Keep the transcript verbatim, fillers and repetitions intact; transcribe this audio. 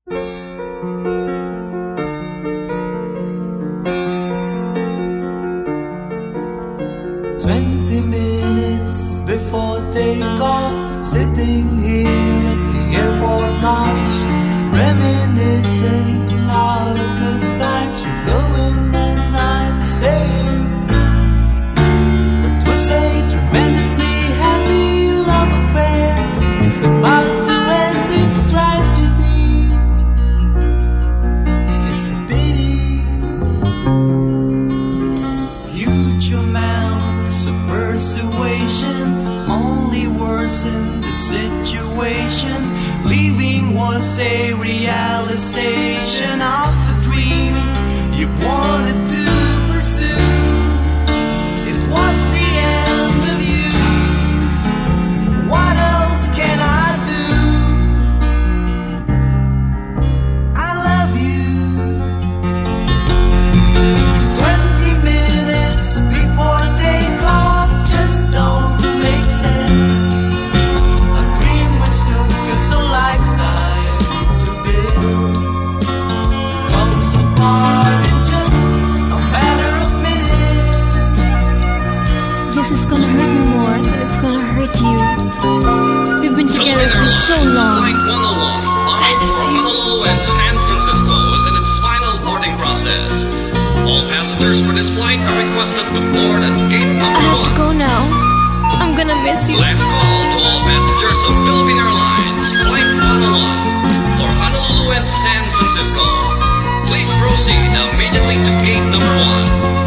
Twenty minutes before takeoff, sitting here at the airport lounge, reminiscing all the good times. You're going and I'm staying. It was a tremendously happy love affair. It's about to end in tragedy. It's a pity. Huge amounts of persuasion only worsened the situation. Leaving was a realization of the dream you wanted to pursue. It was the end of you. What else can I do? I love you. Twenty minutes before takeoff just don't make sense. A dream which took us a lifetime to build comes apart in just a matter of minutes. This is gonna hurt me more than it's gonna hurt you. We've been together for so long. Flight one oh one, bound for Honolulu and San Francisco, is in its final boarding process. All passengers for this flight are requested to board at gate I number have to one. go now. I'm gonna miss you. Last call to all passengers of Philippine Airlines, Flight one oh one, for Honolulu and San Francisco. Please proceed immediately to gate number one.